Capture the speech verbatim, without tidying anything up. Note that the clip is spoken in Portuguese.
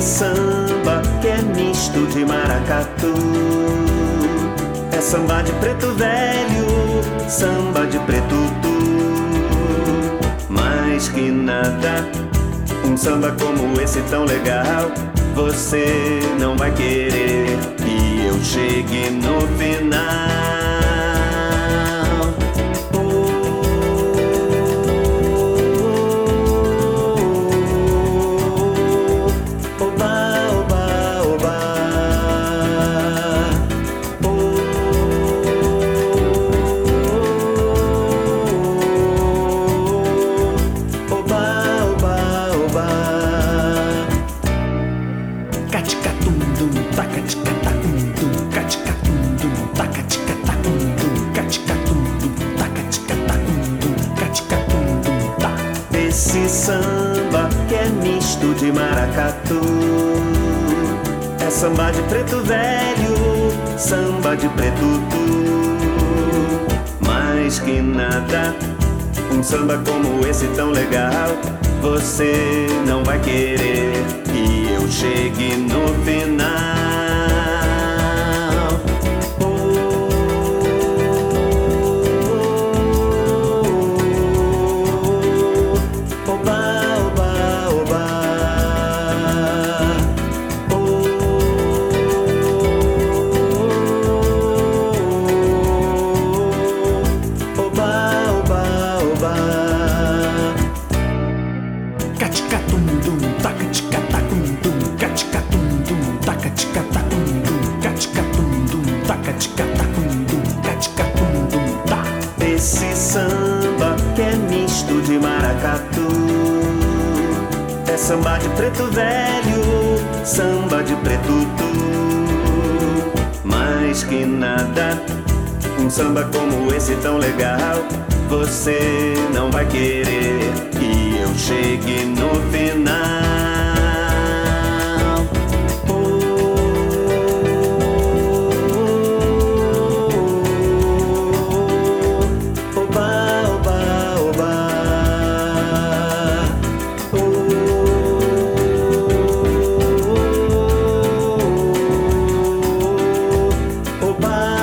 samba que é misto de maracatu. É samba de preto velho, samba de preto tu. Mais que nada, um samba como esse tão legal você não vai querer que eu chegue no final. Esse samba que é misto de maracatu. É samba de preto velho, samba de preto tu. Mais que nada, um samba como esse tão legal você não vai querer que eu chegue no final. Esse samba que é misto de maracatu. É samba de preto velho, samba de preto tu. Mais que nada, um samba como esse tão legal você não vai querer que eu chegue no final. Oba,